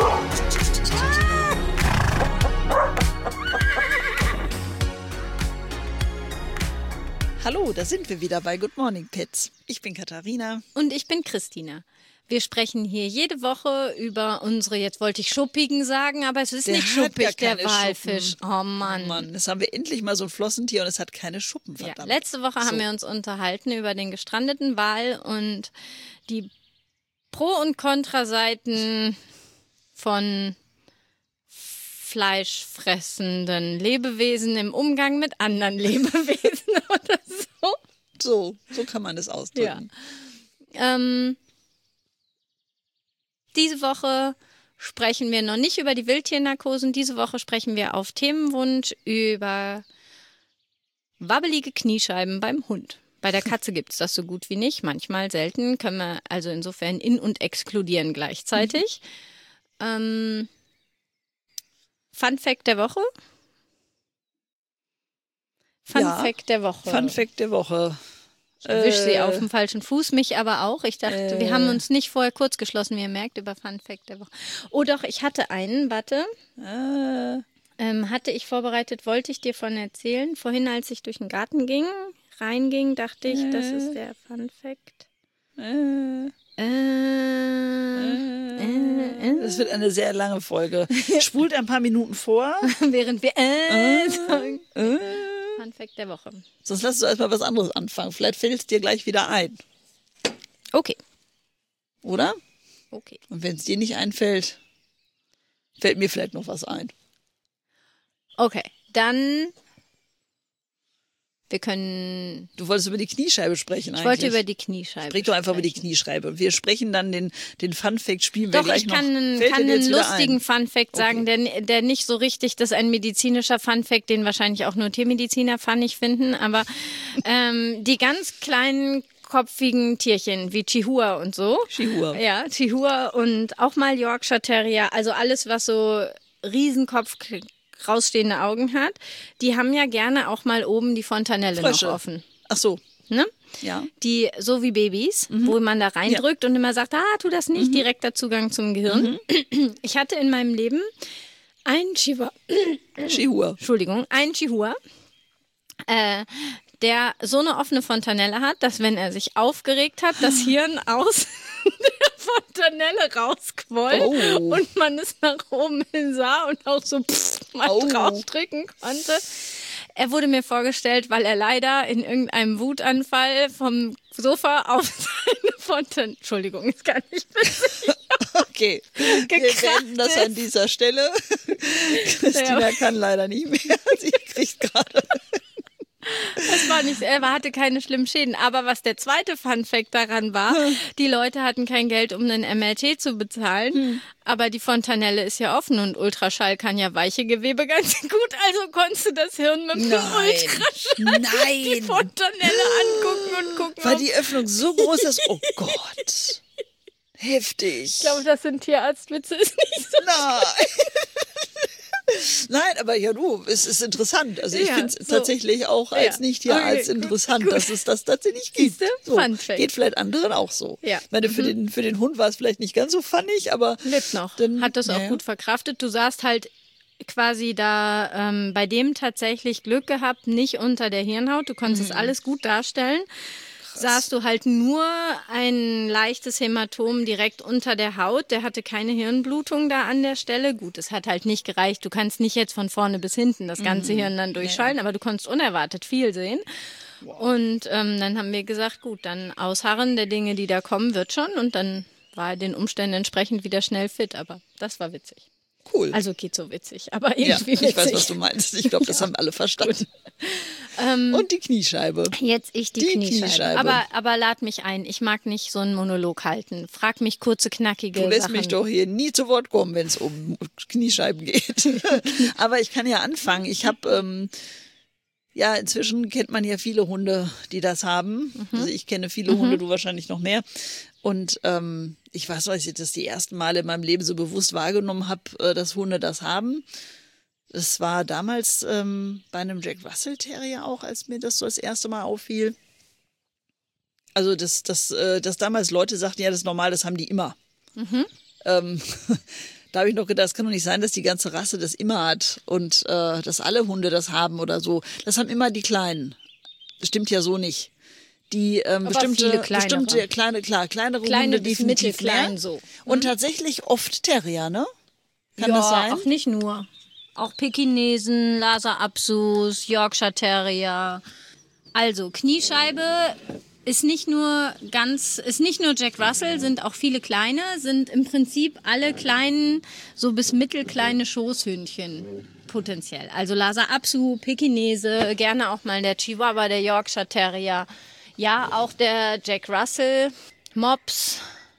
Hallo, da sind wir wieder bei Good Morning Pets. Ich bin Katharina. Und ich bin Christina. Wir sprechen hier jede Woche über unsere, jetzt wollte ich Schuppigen sagen, aber es ist nicht schuppig, der Walfisch. Schuppen. Oh Mann. Oh Mann, jetzt haben wir endlich mal so ein Flossentier und es hat keine Schuppen, verdammt. Ja, letzte Woche haben wir uns unterhalten über den gestrandeten Wal und die Pro- und Kontraseiten von fleischfressenden Lebewesen im Umgang mit anderen Lebewesen oder so. So kann man das ausdrücken. Ja. Diese Woche sprechen wir noch nicht über die Wildtiernarkosen. Diese Woche sprechen wir auf Themenwunsch über wabbelige Kniescheiben beim Hund. Bei der Katze gibt es das so gut wie nicht. Manchmal selten. Können wir also insofern in- und exkludieren gleichzeitig. Fun Fact der Woche? Fun Fact der Woche. Fun Fact der Woche. Ich wisch sie auf dem falschen Fuß, mich aber auch. Ich dachte, wir haben uns nicht vorher kurz geschlossen, wie ihr merkt, über Fun Fact der Woche. Oh doch, ich hatte einen, warte. Hatte ich vorbereitet, wollte ich dir von erzählen. Vorhin, als ich durch den Garten reinging, dachte ich, das ist der Fun Fact. Das wird eine sehr lange Folge. Spult ein paar Minuten vor. Während wir sagen. Fun Fact der Woche. Sonst lass du erstmal was anderes anfangen. Vielleicht fällt es dir gleich wieder ein. Okay. Oder? Okay. Und wenn es dir nicht einfällt, fällt mir vielleicht noch was ein. Okay, dann wir können... Du wolltest über die Kniescheibe sprechen eigentlich. Ich wollte über die Kniescheibe Sprich doch einfach über die Kniescheibe. Wir sprechen dann den Fun-Fact, spielen wir Doch, gleich noch. Doch, ich kann einen lustigen Fun-Fact sagen, der nicht so richtig, das ist ein medizinischer Fun-Fact, den wahrscheinlich auch nur Tiermediziner funnig finden, aber die ganz kleinen kopfigen Tierchen wie Chihuahua und so. Chihuahua. Ja, Chihuahua und auch mal Yorkshire Terrier, also alles, was so Riesenkopf rausstehende Augen hat, die haben ja gerne auch mal oben die Fontanelle Frösche. noch offen. Ach so. Ne? Ja. Die, so wie Babys, wo man da reindrückt und immer sagt, tu das nicht, direkter Zugang zum Gehirn. Ich hatte in meinem Leben einen Chihuahua, der so eine offene Fontanelle hat, dass wenn er sich aufgeregt hat, das Hirn aus der Fontanelle rausquoll und man es nach oben hin sah und auch so mal draufdrücken konnte. Er wurde mir vorgestellt, weil er leider in irgendeinem Wutanfall vom Sofa auf seine Fontanelle, Entschuldigung, ist gar nicht witzig. Okay, wir beenden das an dieser Stelle. Christina kann leider nicht mehr. Sie kriegt gerade... Das war nicht, er hatte keine schlimmen Schäden. Aber was der zweite Funfact daran war, die Leute hatten kein Geld, um einen MRT zu bezahlen. Aber die Fontanelle ist ja offen und Ultraschall kann ja weiche Gewebe ganz gut. Also konntest du das Hirn mit dem Ultraschall die Fontanelle angucken und gucken. Weil die Öffnung so groß ist. Oh Gott. Heftig. Ich glaube, das sind Tierarztwitze. Ist nicht so. Nein. Nein, aber ja du, es ist interessant. Also ich finde es tatsächlich auch als Nicht-Tierarzt interessant, dass es das tatsächlich gibt. So, geht vielleicht anderen auch so. Ja. Ich meine, für den Hund war es vielleicht nicht ganz so funnig, aber... Lebt noch. Hat das auch gut verkraftet. Du saßt halt quasi da bei dem tatsächlich Glück gehabt, nicht unter der Hirnhaut. Du konntest es alles gut darstellen. Sahst du halt nur ein leichtes Hämatom direkt unter der Haut. Der hatte keine Hirnblutung da an der Stelle. Gut, es hat halt nicht gereicht. Du kannst nicht jetzt von vorne bis hinten das ganze Hirn dann durchschalten, aber du konntest unerwartet viel sehen. Wow. Und dann haben wir gesagt, gut, dann ausharren der Dinge, die da kommen, wird schon. Und dann war er den Umständen entsprechend wieder schnell fit. Aber das war witzig. Cool. Also geht so witzig, aber irgendwie witzig. Ich weiß, was du meinst. Ich glaube, das haben alle verstanden. Und die Kniescheibe. Jetzt die Kniescheibe. Aber lad mich ein. Ich mag nicht so einen Monolog halten. Frag mich kurze, knackige Sachen. Du lässt mich doch hier nie zu Wort kommen, wenn es um Kniescheiben geht. Aber ich kann ja anfangen. Ich habe... inzwischen kennt man ja viele Hunde, die das haben. Also ich kenne viele Hunde, du wahrscheinlich noch mehr. Und ich weiß noch, als ich das die ersten Male in meinem Leben so bewusst wahrgenommen habe, dass Hunde das haben. Das war damals bei einem Jack Russell Terrier auch, als mir das so das erste Mal auffiel. Also, dass damals Leute sagten, ja, das ist normal, das haben die immer. Da habe ich noch gedacht, es kann doch nicht sein, dass die ganze Rasse das immer hat und dass alle Hunde das haben oder so. Das haben immer die Kleinen. Das stimmt ja so nicht. Die bestimmte kleinere Hunde definitiv mehr. So. Und tatsächlich oft Terrier, ne? Kann das sein? Auch nicht nur. Auch Pekinesen, Lhasa Apsus, Yorkshire Terrier. Also Kniescheibe ist nicht nur Jack Russell, sind auch viele kleine, sind im Prinzip alle kleinen, so bis mittelkleine Schoßhündchen potenziell. Also Lhasa Apso, Pekinese, gerne auch mal der Chihuahua, der Yorkshire Terrier. Ja, auch der Jack Russell, Mops,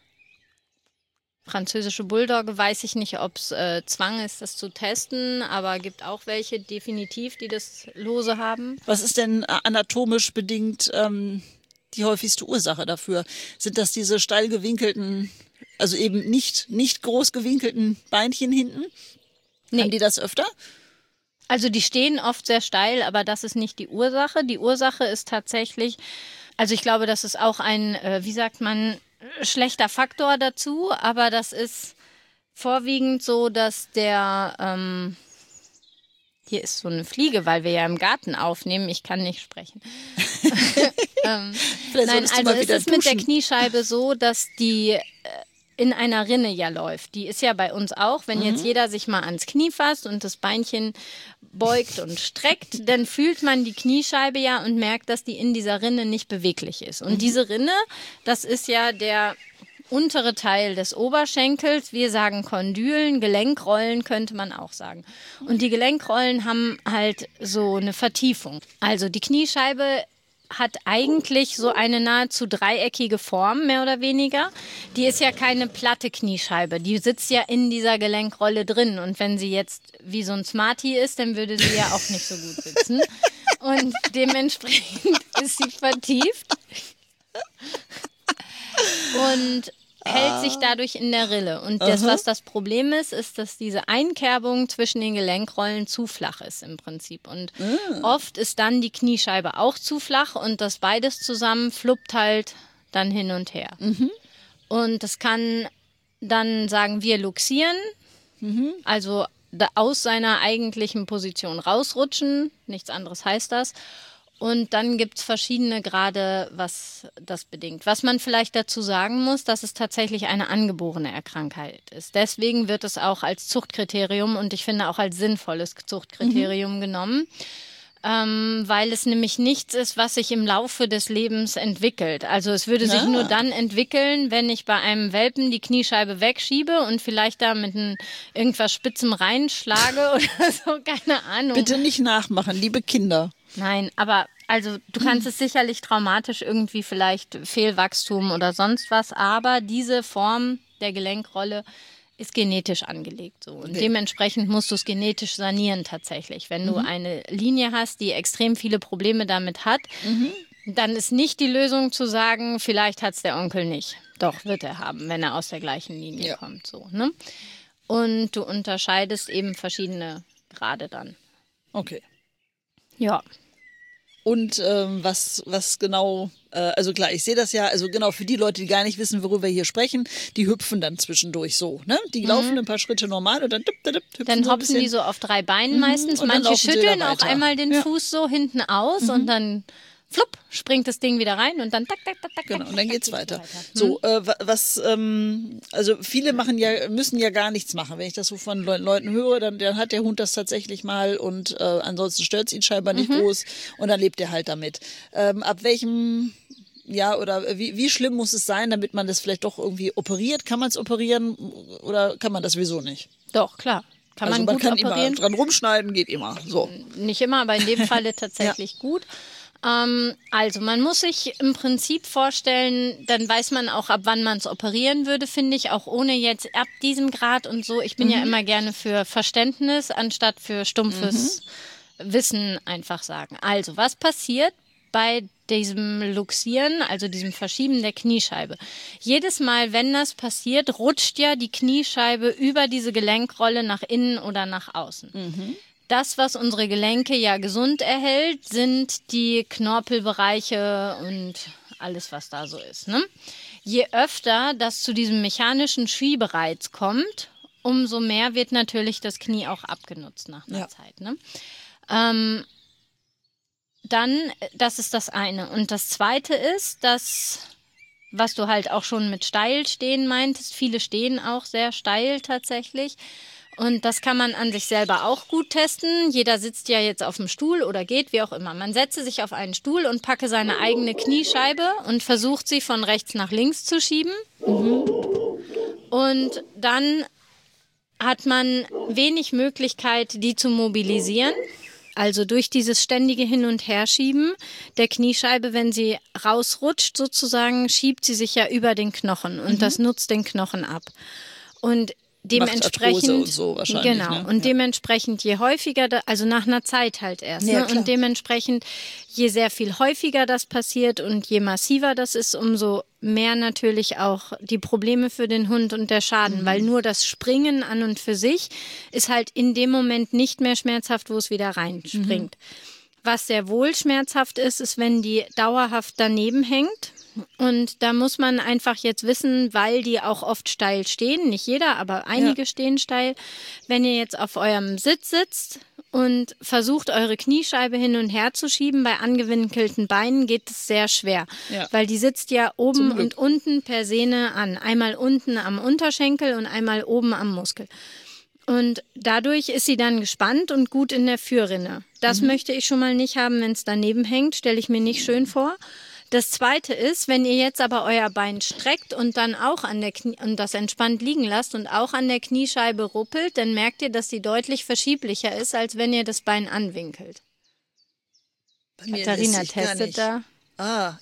französische Bulldogge, weiß ich nicht, ob es Zwang ist, das zu testen, aber gibt auch welche definitiv, die das lose haben. Was ist denn anatomisch bedingt die häufigste Ursache dafür? Sind das diese steil gewinkelten, also eben nicht groß gewinkelten Beinchen hinten? Nee. Haben die das öfter? Also die stehen oft sehr steil, aber das ist nicht die Ursache. Die Ursache ist tatsächlich, also ich glaube, das ist auch ein, schlechter Faktor dazu, aber das ist vorwiegend so, dass der, hier ist so eine Fliege, weil wir ja im Garten aufnehmen, ich kann nicht sprechen. Nein, also es ist mit der Kniescheibe so, dass die in einer Rinne ja läuft. Die ist ja bei uns auch, wenn jetzt jeder sich mal ans Knie fasst und das Beinchen beugt und streckt, dann fühlt man die Kniescheibe ja und merkt, dass die in dieser Rinne nicht beweglich ist. Und diese Rinne, das ist ja der untere Teil des Oberschenkels. Wir sagen Kondylen, Gelenkrollen könnte man auch sagen. Und die Gelenkrollen haben halt so eine Vertiefung. Also die Kniescheibe hat eigentlich so eine nahezu dreieckige Form, mehr oder weniger. Die ist ja keine platte Kniescheibe. Die sitzt ja in dieser Gelenkrolle drin. Und wenn sie jetzt wie so ein Smartie ist, dann würde sie ja auch nicht so gut sitzen. Und dementsprechend ist sie vertieft und hält sich dadurch in der Rille. Und was das Problem ist, ist, dass diese Einkerbung zwischen den Gelenkrollen zu flach ist im Prinzip. Und oft ist dann die Kniescheibe auch zu flach und das beides zusammen fluppt halt dann hin und her. Und das kann dann, sagen wir, luxieren, also aus seiner eigentlichen Position rausrutschen, nichts anderes heißt das. Und dann gibt es verschiedene Grade, was das bedingt. Was man vielleicht dazu sagen muss, dass es tatsächlich eine angeborene Krankheit ist. Deswegen wird es auch als Zuchtkriterium und ich finde auch als sinnvolles Zuchtkriterium genommen, weil es nämlich nichts ist, was sich im Laufe des Lebens entwickelt. Also es würde sich nur dann entwickeln, wenn ich bei einem Welpen die Kniescheibe wegschiebe und vielleicht da mit irgendwas Spitzem reinschlage oder so, keine Ahnung. Bitte nicht nachmachen, liebe Kinder. Nein, aber also du kannst es sicherlich traumatisch irgendwie vielleicht Fehlwachstum oder sonst was, aber diese Form der Gelenkrolle ist genetisch angelegt so und dementsprechend musst du es genetisch sanieren tatsächlich. Wenn du eine Linie hast, die extrem viele Probleme damit hat, dann ist nicht die Lösung zu sagen, vielleicht hat es der Onkel nicht. Doch, wird er haben, wenn er aus der gleichen Linie kommt. So, ne? Und du unterscheidest eben verschiedene Grade dann. Okay. Ja. Und was genau, also klar, ich sehe das ja, also genau für die Leute, die gar nicht wissen, worüber wir hier sprechen, die hüpfen dann zwischendurch so, ne? Die laufen ein paar Schritte normal und dann hüpfen dann so hopsen die so auf 3 Beinen meistens. Manche schütteln auch einmal den Fuß so hinten aus und dann flupp, springt das Ding wieder rein und dann tak, tak, tak, tak. Genau, und dann geht's weiter. So, also viele müssen ja gar nichts machen. Wenn ich das so von Leuten höre, dann hat der Hund das tatsächlich mal und ansonsten stört es ihn scheinbar nicht groß und dann lebt er halt damit. Ab welchem, oder wie schlimm muss es sein, damit man das vielleicht doch irgendwie operiert? Kann man es operieren oder kann man das sowieso nicht? Doch, klar. Kann also man gut kann operieren. Immer dran rumschneiden, geht immer. So. Nicht immer, aber in dem Falle tatsächlich gut. Also man muss sich im Prinzip vorstellen, dann weiß man auch, ab wann man es operieren würde, finde ich, auch ohne jetzt ab diesem Grad und so. Ich bin ja immer gerne für Verständnis, anstatt für stumpfes Wissen einfach sagen. Also was passiert bei diesem Luxieren, also diesem Verschieben der Kniescheibe? Jedes Mal, wenn das passiert, rutscht ja die Kniescheibe über diese Gelenkrolle nach innen oder nach außen. Das, was unsere Gelenke ja gesund erhält, sind die Knorpelbereiche und alles, was da so ist. Ne? Je öfter das zu diesem mechanischen Schiebereiz kommt, umso mehr wird natürlich das Knie auch abgenutzt nach einer Zeit. Ne? Dann, das ist das eine. Und das zweite ist, dass, was du halt auch schon mit steil stehen meintest, viele stehen auch sehr steil tatsächlich. Und das kann man an sich selber auch gut testen. Jeder sitzt ja jetzt auf dem Stuhl oder geht, wie auch immer. Man setze sich auf einen Stuhl und packe seine eigene Kniescheibe und versucht sie von rechts nach links zu schieben. Und dann hat man wenig Möglichkeit, die zu mobilisieren. Also durch dieses ständige Hin- und Herschieben der Kniescheibe, wenn sie rausrutscht sozusagen, schiebt sie sich ja über den Knochen und das nutzt den Knochen ab. Und dementsprechend und so wahrscheinlich, genau, ne? und dementsprechend je häufiger, also nach einer Zeit halt erst, Ja, ne? Und dementsprechend je sehr viel häufiger das passiert und je massiver das ist, umso mehr natürlich auch die Probleme für den Hund und der Schaden, weil nur das Springen an und für sich ist halt in dem Moment nicht mehr schmerzhaft, wo es wieder reinspringt. Was sehr wohl schmerzhaft ist, ist, wenn die dauerhaft daneben hängt. Und da muss man einfach jetzt wissen, weil die auch oft steil stehen, nicht jeder, aber einige stehen steil. Wenn ihr jetzt auf eurem Sitz sitzt und versucht, eure Kniescheibe hin und her zu schieben, bei angewinkelten Beinen geht es sehr schwer, weil die sitzt ja oben und unten per Sehne an. Einmal unten am Unterschenkel und einmal oben am Muskel. Und dadurch ist sie dann gespannt und gut in der Führrinne. Das möchte ich schon mal nicht haben, wenn es daneben hängt, stelle ich mir nicht schön vor. Das zweite ist, wenn ihr jetzt aber euer Bein streckt und dann auch an der und das entspannt liegen lasst und auch an der Kniescheibe ruppelt, dann merkt ihr, dass sie deutlich verschieblicher ist, als wenn ihr das Bein anwinkelt. Katharina testet da. Ah,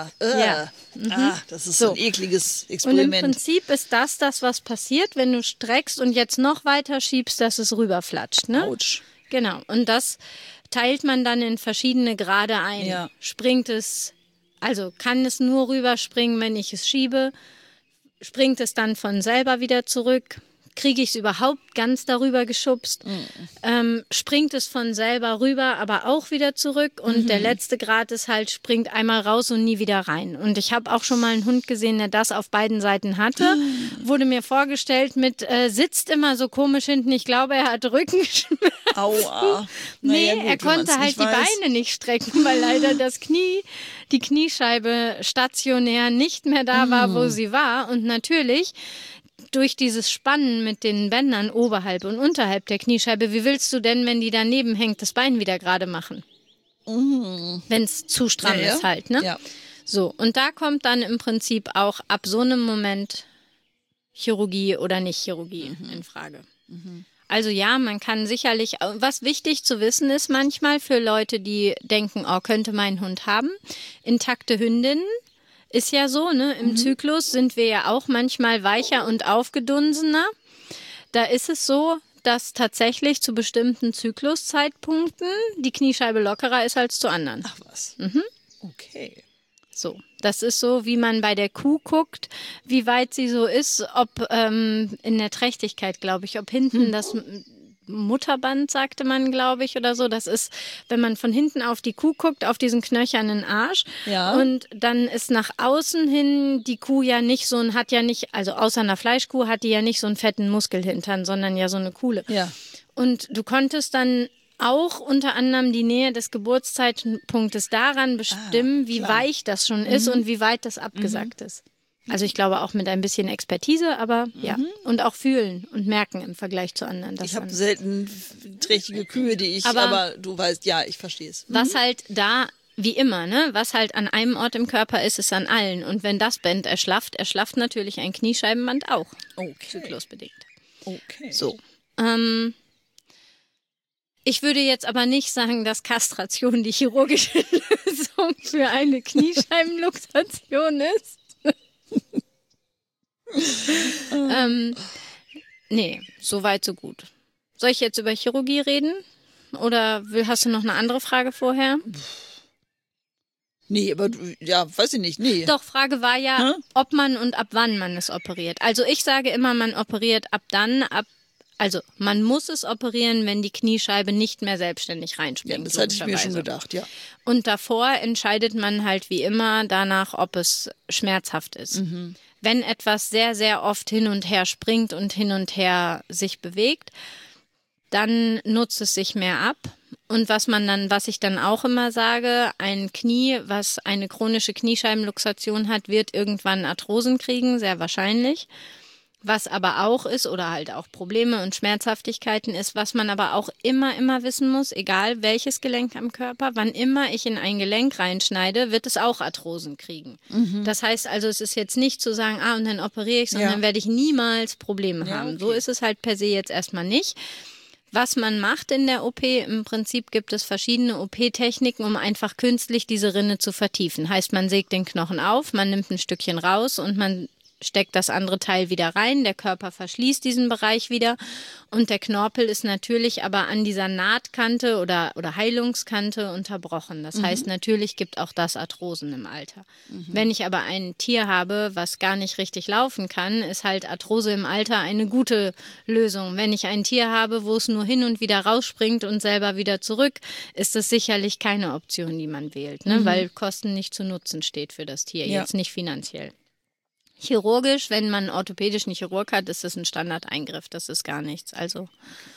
das ist so ein ekliges Experiment. Und im Prinzip ist das, was passiert, wenn du streckst und jetzt noch weiter schiebst, dass es rüberflatscht. Ne? Autsch. Genau. Und das teilt man dann in verschiedene Grade ein. Ja. Springt es, also kann es nur rüberspringen, wenn ich es schiebe? Springt es dann von selber wieder zurück? Kriege ich es überhaupt ganz darüber geschubst? Springt es von selber rüber, aber auch wieder zurück? Und der letzte Grad ist halt, springt einmal raus und nie wieder rein. Und ich habe auch schon mal einen Hund gesehen, der das auf beiden Seiten hatte. Wurde mir vorgestellt mit, sitzt immer so komisch hinten. Ich glaube, er hat Rückenschmerzen. Aua. Nee, gut, er konnte halt die Beine nicht strecken, weil leider die Kniescheibe stationär nicht mehr da war, wo sie war. Und natürlich durch dieses Spannen mit den Bändern oberhalb und unterhalb der Kniescheibe, wie willst du denn, wenn die daneben hängt, das Bein wieder gerade machen? Wenn es zu stramm ist halt, ne? Ja. So, und da kommt dann im Prinzip auch ab so einem Moment Chirurgie oder nicht Chirurgie in Frage. Also ja, man kann sicherlich, was wichtig zu wissen ist manchmal für Leute, die denken, oh, könnte mein Hund haben, intakte Hündinnen. Ist ja so, ne? Im Zyklus sind wir ja auch manchmal weicher und aufgedunsener. Da ist es so, dass tatsächlich zu bestimmten Zykluszeitpunkten die Kniescheibe lockerer ist als zu anderen. Ach was. Okay. So, das ist so, wie man bei der Kuh guckt, wie weit sie so ist, ob in der Trächtigkeit, glaube ich, ob hinten das Mutterband, sagte man, glaube ich, oder so. Das ist, wenn man von hinten auf die Kuh guckt, auf diesen knöchernen Arsch. Ja. Und dann ist nach außen hin die Kuh ja nicht so ein, hat ja nicht, also außer einer Fleischkuh hat die ja nicht so einen fetten Muskelhintern, sondern ja so eine Kuhle. Ja. Und du konntest dann auch unter anderem die Nähe des Geburtszeitpunktes daran bestimmen, wie weich das schon ist und wie weit das abgesackt ist. Also ich glaube auch mit ein bisschen Expertise, aber ja. Und auch fühlen und merken im Vergleich zu anderen. Ich habe selten trächtige Kühe, die ich, aber du weißt, ja, ich verstehe es. Was halt da, wie immer, ne, was halt an einem Ort im Körper ist, ist an allen. Und wenn das Band erschlafft natürlich ein Kniescheibenband auch. Okay. Zyklusbedingt. Okay. So. Ich würde jetzt aber nicht sagen, dass Kastration die chirurgische Lösung für eine Kniescheibenluxation ist. Nee, so weit, so gut. Soll ich jetzt über Chirurgie reden? Oder hast du noch eine andere Frage vorher? Nee, aber ja, weiß ich nicht, nee. Doch, Frage war ja, ob man und ab wann man es operiert. Also ich sage immer, man operiert also man muss es operieren, wenn die Kniescheibe nicht mehr selbstständig reinspringt. Ja, das hatte ich mir schon gedacht, ja. Und davor entscheidet man halt wie immer danach, ob es schmerzhaft ist. wenn etwas sehr, sehr oft hin und her springt und hin und her sich bewegt, dann nutzt es sich mehr ab. Und was ich dann auch immer sage, ein Knie, was eine chronische Kniescheibenluxation hat, wird irgendwann Arthrosen kriegen, sehr wahrscheinlich. Was aber auch ist, oder halt auch Probleme und Schmerzhaftigkeiten ist, was man aber auch immer wissen muss, egal welches Gelenk am Körper, wann immer ich in ein Gelenk reinschneide, wird es auch Arthrosen kriegen. Das heißt also, es ist jetzt nicht zu sagen, und dann operiere ich, sondern dann werde ich niemals Probleme haben. Okay. So ist es halt per se jetzt erstmal nicht. Was man macht in der OP, im Prinzip gibt es verschiedene OP-Techniken, um einfach künstlich diese Rinne zu vertiefen. Heißt, man sägt den Knochen auf, man nimmt ein Stückchen raus und man steckt das andere Teil wieder rein, der Körper verschließt diesen Bereich wieder und der Knorpel ist natürlich aber an dieser Nahtkante oder Heilungskante unterbrochen. Das heißt, natürlich gibt auch das Arthrosen im Alter. Wenn ich aber ein Tier habe, was gar nicht richtig laufen kann, ist halt Arthrose im Alter eine gute Lösung. Wenn ich ein Tier habe, wo es nur hin und wieder rausspringt und selber wieder zurück, ist das sicherlich keine Option, die man wählt, ne? Weil Kosten nicht zu Nutzen steht für das Tier, jetzt nicht finanziell. Chirurgisch, wenn man orthopädischen Chirurg hat, ist das ein Standardeingriff, das ist gar nichts. Also,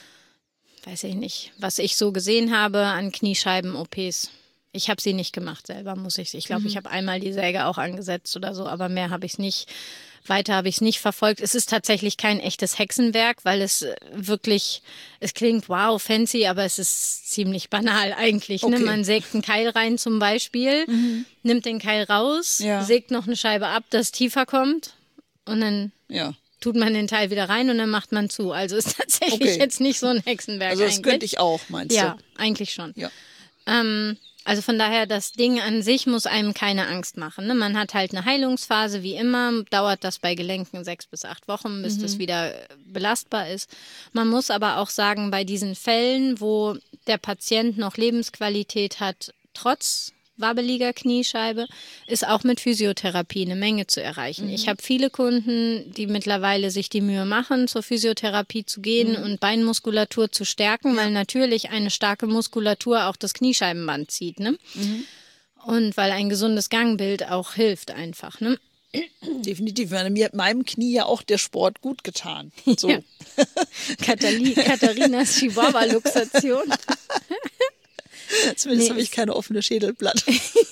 weiß ich nicht, was ich so gesehen habe an Kniescheiben-OPs. Ich habe sie nicht gemacht selber, ich glaube, ich habe einmal die Säge auch angesetzt oder so, aber mehr habe ich es nicht. Weiter habe ich es nicht verfolgt. Es ist tatsächlich kein echtes Hexenwerk, weil es wirklich, es klingt wow, fancy, aber es ist ziemlich banal eigentlich. Okay. Ne? Man sägt einen Keil rein zum Beispiel, nimmt den Keil raus, sägt noch eine Scheibe ab, dass tiefer kommt und dann tut man den Teil wieder rein und dann macht man zu. Also ist tatsächlich jetzt nicht so ein Hexenwerk eigentlich. Also das könnte ich auch, meinst du? Ja, eigentlich schon. Ja. Also von daher, das Ding an sich muss einem keine Angst machen. Ne? Man hat halt eine Heilungsphase, wie immer, dauert das bei Gelenken 6 bis 8 Wochen, bis das wieder belastbar ist. Man muss aber auch sagen, bei diesen Fällen, wo der Patient noch Lebensqualität hat, trotz wabbeliger Kniescheibe, ist auch mit Physiotherapie eine Menge zu erreichen. Ich habe viele Kunden, die mittlerweile sich die Mühe machen, zur Physiotherapie zu gehen und Beinmuskulatur zu stärken, weil natürlich eine starke Muskulatur auch das Kniescheibenband zieht, ne? Und weil ein gesundes Gangbild auch hilft einfach, ne? Definitiv. Mir hat meinem Knie ja auch der Sport gut getan. So. Ja. Katharinas Chihuahua-Luxation. Zumindest habe ich keine offene Schädelplatte.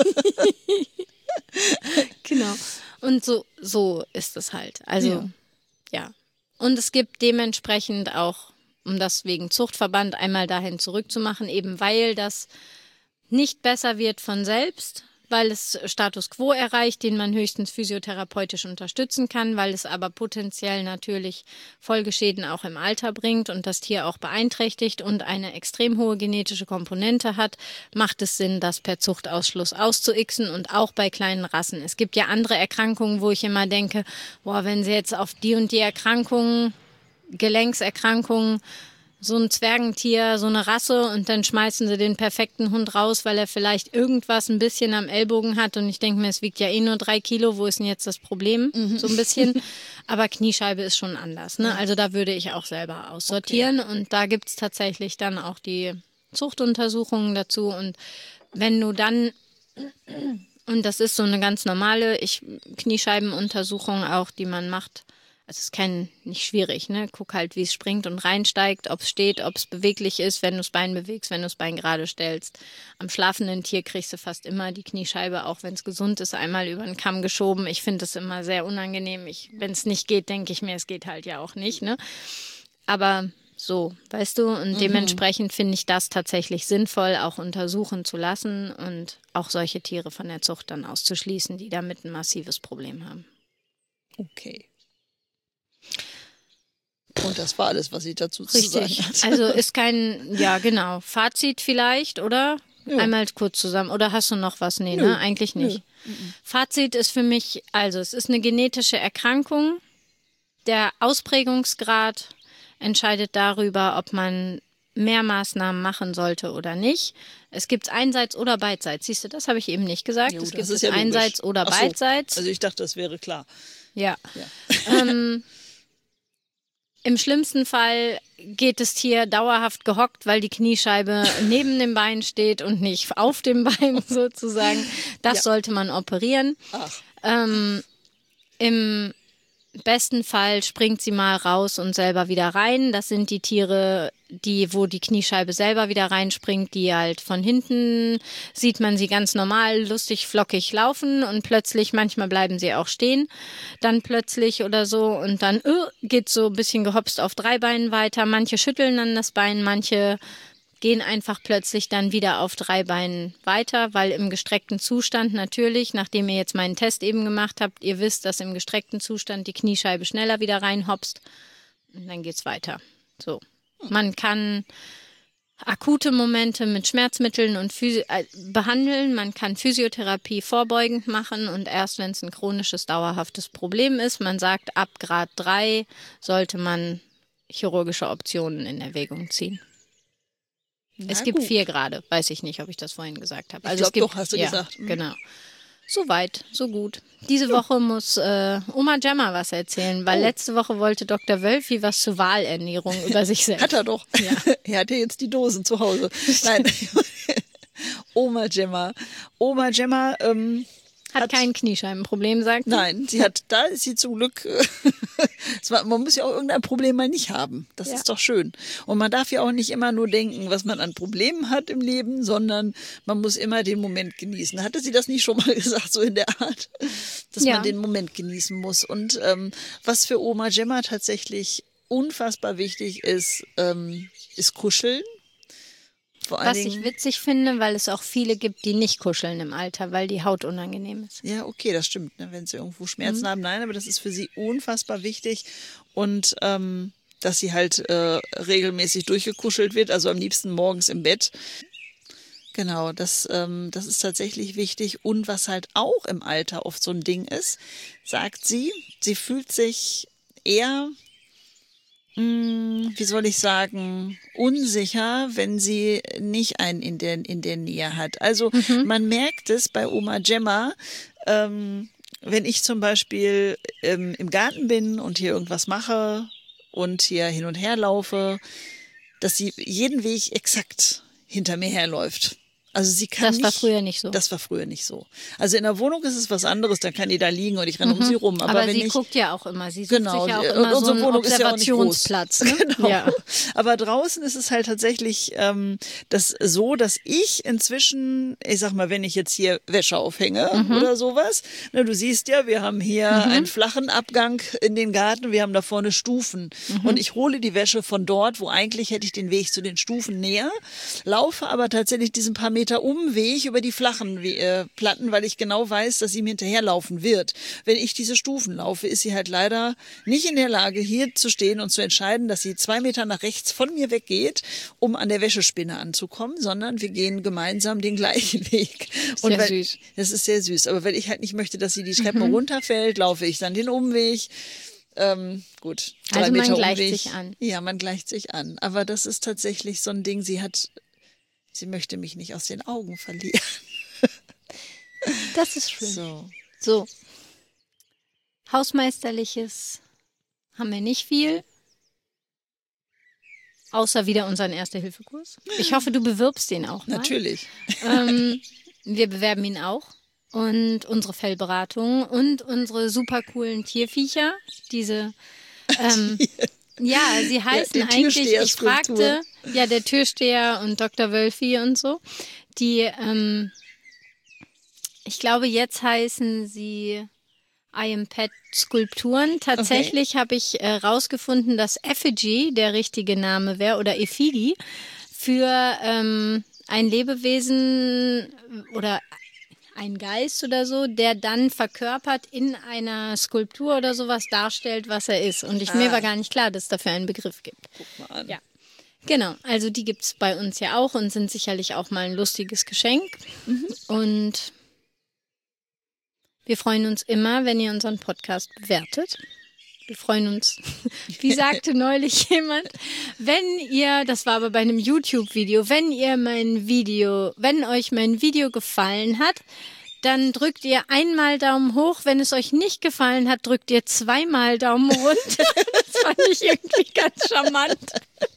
Genau. Und so ist es halt. Also, ja. Und es gibt dementsprechend auch, um das wegen Zuchtverband einmal dahin zurückzumachen, eben weil das nicht besser wird von selbst, weil es Status quo erreicht, den man höchstens physiotherapeutisch unterstützen kann, weil es aber potenziell natürlich Folgeschäden auch im Alter bringt und das Tier auch beeinträchtigt und eine extrem hohe genetische Komponente hat, macht es Sinn, das per Zuchtausschluss auszuixen und auch bei kleinen Rassen. Es gibt ja andere Erkrankungen, wo ich immer denke, wenn sie jetzt auf die und die Erkrankungen, Gelenkserkrankungen, so ein Zwergentier, so eine Rasse und dann schmeißen sie den perfekten Hund raus, weil er vielleicht irgendwas ein bisschen am Ellbogen hat und ich denke mir, es wiegt ja nur 3 Kilo, wo ist denn jetzt das Problem? So ein bisschen. Aber Kniescheibe ist schon anders, ne? Also da würde ich auch selber aussortieren und da gibt's tatsächlich dann auch die Zuchtuntersuchungen dazu und wenn du dann, und das ist so eine ganz normale Kniescheibenuntersuchung auch, die man macht. Also es ist nicht schwierig, ne? Guck halt, wie es springt und reinsteigt, ob es steht, ob es beweglich ist, wenn du das Bein bewegst, wenn du das Bein gerade stellst. Am schlafenden Tier kriegst du fast immer die Kniescheibe, auch wenn es gesund ist, einmal über den Kamm geschoben. Ich finde das immer sehr unangenehm. Wenn es nicht geht, denke ich mir, es geht halt ja auch nicht, ne? Aber so, weißt du, und dementsprechend finde ich das tatsächlich sinnvoll, auch untersuchen zu lassen und auch solche Tiere von der Zucht dann auszuschließen, die damit ein massives Problem haben. Okay. Und das war alles, was ich dazu zu sagen hatte. Also ist Fazit vielleicht, oder? Ja. Einmal kurz zusammen. Oder hast du noch was? Nee, ne? Eigentlich nicht. Fazit ist für mich, also es ist eine genetische Erkrankung. Der Ausprägungsgrad entscheidet darüber, ob man mehr Maßnahmen machen sollte oder nicht. Es gibt einseits oder beidseits. Siehst du, das habe ich eben nicht gesagt. Es gibt es einseits oder beidseits. Also ich dachte, das wäre klar. Ja. Im schlimmsten Fall geht das Tier dauerhaft gehockt, weil die Kniescheibe neben dem Bein steht und nicht auf dem Bein sozusagen. Das sollte man operieren. Im besten Fall springt sie mal raus und selber wieder rein. Das sind die Tiere, wo die Kniescheibe selber wieder reinspringt, die halt von hinten sieht man sie ganz normal, lustig, flockig laufen und plötzlich, manchmal bleiben sie auch stehen, dann plötzlich oder so und dann geht so ein bisschen gehopst auf 3 Beinen weiter. Manche schütteln dann das Bein, manche gehen einfach plötzlich dann wieder auf 3 Beinen weiter, weil im gestreckten Zustand natürlich, nachdem ihr jetzt meinen Test eben gemacht habt, ihr wisst, dass im gestreckten Zustand die Kniescheibe schneller wieder reinhopst und dann geht's weiter. So. Man kann akute Momente mit Schmerzmitteln und behandeln, man kann Physiotherapie vorbeugend machen und erst wenn es ein chronisches, dauerhaftes Problem ist, man sagt, ab Grad 3 sollte man chirurgische Optionen in Erwägung ziehen. Es gibt 4 Grade, weiß ich nicht, ob ich das vorhin gesagt habe. Also doch, hast du gesagt. Genau. So weit, so gut. Diese Woche muss Oma Gemma was erzählen, weil letzte Woche wollte Dr. Wölfi was zur Wahlernährung über sich selbst. Hat er doch. Ja. Er hatte jetzt die Dosen zu Hause. Nein. Oma Gemma. Oma Gemma hat kein Kniescheibenproblem, sagt sie. Nein, da ist sie zum Glück, man muss ja auch irgendein Problem mal nicht haben. Das ist doch schön. Und man darf ja auch nicht immer nur denken, was man an Problemen hat im Leben, sondern man muss immer den Moment genießen. Hatte sie das nicht schon mal gesagt, so in der Art, dass man den Moment genießen muss? Und was für Oma Gemma tatsächlich unfassbar wichtig ist, ist Kuscheln. Was ich witzig finde, weil es auch viele gibt, die nicht kuscheln im Alter, weil die Haut unangenehm ist. Ja, okay, das stimmt. Ne? Wenn sie irgendwo Schmerzen haben, nein, aber das ist für sie unfassbar wichtig. Und dass sie halt regelmäßig durchgekuschelt wird, also am liebsten morgens im Bett. Genau, das ist tatsächlich wichtig. Und was halt auch im Alter oft so ein Ding ist, sagt sie fühlt sich eher, wie soll ich sagen, unsicher, wenn sie nicht einen in der Nähe hat. Also man merkt es bei Oma Gemma, wenn ich zum Beispiel im Garten bin und hier irgendwas mache und hier hin und her laufe, dass sie jeden Weg exakt hinter mir herläuft. Also sie kann Das war früher nicht so. Das war früher nicht so. Also in der Wohnung ist es was anderes, da kann die da liegen und ich renne um sie rum. Aber sie guckt ja auch immer, sie sucht sich ja auch immer so einen Observationsplatz. Ja ne? Genau. Ja. Aber draußen ist es halt tatsächlich dass ich inzwischen, ich sag mal, wenn ich jetzt hier Wäsche aufhänge oder sowas, ne, du siehst ja, wir haben hier einen flachen Abgang in den Garten, wir haben da vorne Stufen und ich hole die Wäsche von dort, wo eigentlich hätte ich den Weg zu den Stufen näher, laufe aber tatsächlich diesen paar Meter Umweg über die flachen Platten, weil ich genau weiß, dass sie mir hinterherlaufen wird. Wenn ich diese Stufen laufe, ist sie halt leider nicht in der Lage, hier zu stehen und zu entscheiden, dass sie 2 Meter nach rechts von mir weggeht, um an der Wäschespinne anzukommen, sondern wir gehen gemeinsam den gleichen Weg. Sehr süß. Das ist sehr süß. Aber weil ich halt nicht möchte, dass sie die Treppe runterfällt, laufe ich dann den Umweg. Gut, 3 also Meter man gleicht Umweg. sich an. Ja, man gleicht sich an. Aber das ist tatsächlich so ein Ding, sie möchte mich nicht aus den Augen verlieren. Das ist schön. So. Hausmeisterliches haben wir nicht viel. Außer wieder unseren Erste-Hilfe-Kurs. Ich hoffe, du bewirbst den auch mal. Natürlich. Wir bewerben ihn auch. Und unsere Fellberatung und unsere super coolen Tierviecher. Diese ja, sie heißen eigentlich, ich fragte, ja, der Türsteher und Dr. Wölfi und so, die, ich glaube, jetzt heißen sie I Am Pet Skulpturen. Tatsächlich habe ich rausgefunden, dass Effigy der richtige Name wäre oder Effigy für ein Lebewesen oder ein Geist oder so, der dann verkörpert in einer Skulptur oder sowas darstellt, was er ist. Und mir war gar nicht klar, dass es dafür einen Begriff gibt. Guck mal an. Ja. Genau, also die gibt es bei uns ja auch und sind sicherlich auch mal ein lustiges Geschenk. Und wir freuen uns immer, wenn ihr unseren Podcast bewertet. Wir freuen uns, wie sagte neulich jemand, das war aber bei einem YouTube-Video, wenn euch mein Video gefallen hat, dann drückt ihr einmal Daumen hoch. Wenn es euch nicht gefallen hat, drückt ihr 2-mal Daumen runter. Das fand ich irgendwie ganz charmant.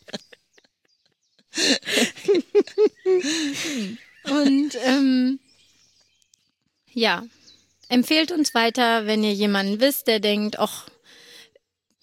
Und ja, empfehlt uns weiter, wenn ihr jemanden wisst, der denkt, ach,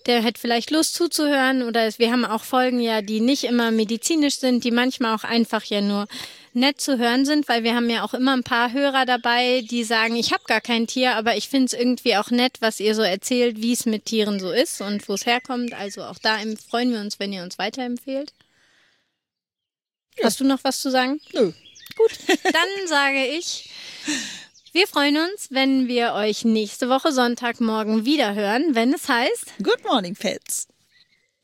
der hätte vielleicht Lust zuzuhören. Oder wir haben auch Folgen ja, die nicht immer medizinisch sind, die manchmal auch einfach ja nur nett zu hören sind, weil wir haben ja auch immer ein paar Hörer dabei, die sagen, ich habe gar kein Tier, aber ich finde es irgendwie auch nett, was ihr so erzählt, wie es mit Tieren so ist und wo es herkommt. Also auch da freuen wir uns, wenn ihr uns weiterempfehlt. Ja. Hast du noch was zu sagen? Nö. Gut, dann sage ich, wir freuen uns, wenn wir euch nächste Woche Sonntagmorgen wieder hören, wenn es heißt Good Morning Pets.